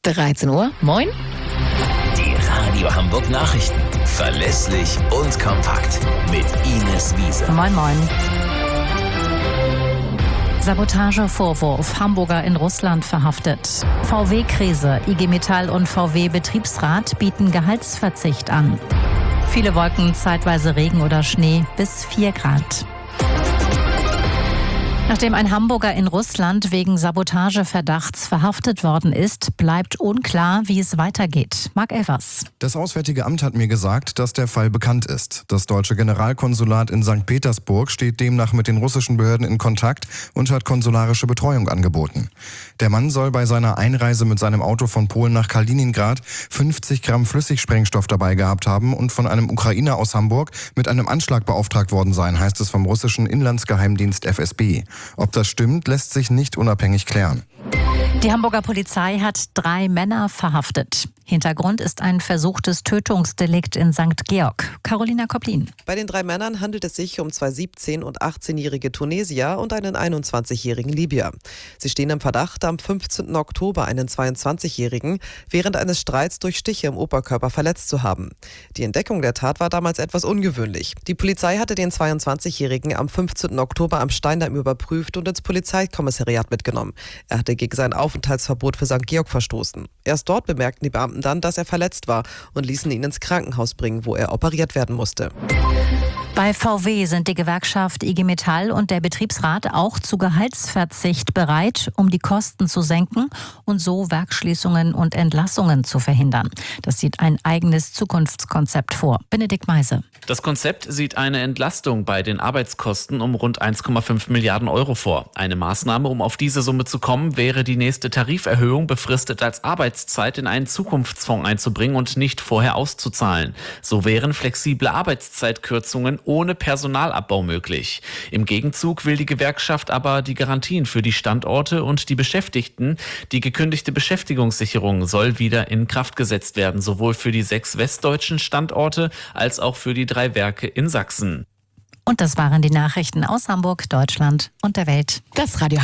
13 Uhr. Moin. Die Radio Hamburg Nachrichten. Verlässlich und kompakt. Mit Ines Wiese. Moin, moin. Sabotagevorwurf. Hamburger in Russland verhaftet. VW-Krise. IG Metall und VW-Betriebsrat bieten Gehaltsverzicht an. Viele Wolken, zeitweise Regen oder Schnee bis 4 Grad. Nachdem ein Hamburger in Russland wegen Sabotageverdachts verhaftet worden ist, bleibt unklar, wie es weitergeht. Marc Elvers. Das Auswärtige Amt hat mir gesagt, dass der Fall bekannt ist. Das deutsche Generalkonsulat in St. Petersburg steht demnach mit den russischen Behörden in Kontakt und hat konsularische Betreuung angeboten. Der Mann soll bei seiner Einreise mit seinem Auto von Polen nach Kaliningrad 50 Gramm Flüssigsprengstoff dabei gehabt haben und von einem Ukrainer aus Hamburg mit einem Anschlag beauftragt worden sein, heißt es vom russischen Inlandsgeheimdienst FSB. Ob das stimmt, lässt sich nicht unabhängig klären. Die Hamburger Polizei hat 3 Männer verhaftet. Hintergrund ist ein versuchtes Tötungsdelikt in St. Georg. Carolina Koplin. Bei den 3 Männern handelt es sich um 2 17- und 18-jährige Tunesier und einen 21-jährigen Libyer. Sie stehen im Verdacht, am 15. Oktober einen 22-jährigen während eines Streits durch Stiche im Oberkörper verletzt zu haben. Die Entdeckung der Tat war damals etwas ungewöhnlich. Die Polizei hatte den 22-jährigen am 15. Oktober am Steindamm überprüft und ins Polizeikommissariat mitgenommen. Er hatte gegen sein Aufenthaltsverbot für St. Georg verstoßen. Erst dort bemerkten die Beamten dann, dass er verletzt war und ließen ihn ins Krankenhaus bringen, wo er operiert werden musste. Bei VW sind die Gewerkschaft IG Metall und der Betriebsrat auch zu Gehaltsverzicht bereit, um die Kosten zu senken und so Werksschließungen und Entlassungen zu verhindern. Das sieht ein eigenes Zukunftskonzept vor. Benedikt Meise. Das Konzept sieht eine Entlastung bei den Arbeitskosten um rund 1,5 Milliarden Euro vor. Eine Maßnahme, um auf diese Summe zu kommen, wäre die nächste Tariferhöhung befristet als Arbeitszeit in einen Zukunftsfonds einzubringen und nicht vorher auszuzahlen. So wären flexible Arbeitszeitkürzungen ohne Personalabbau möglich. Im Gegenzug will die Gewerkschaft aber die Garantien für die Standorte und die Beschäftigten. Die gekündigte Beschäftigungssicherung soll wieder in Kraft gesetzt werden, sowohl für die 6 westdeutschen Standorte als auch für die 3 Werke in Sachsen. Und das waren die Nachrichten aus Hamburg, Deutschland und der Welt. Das Radio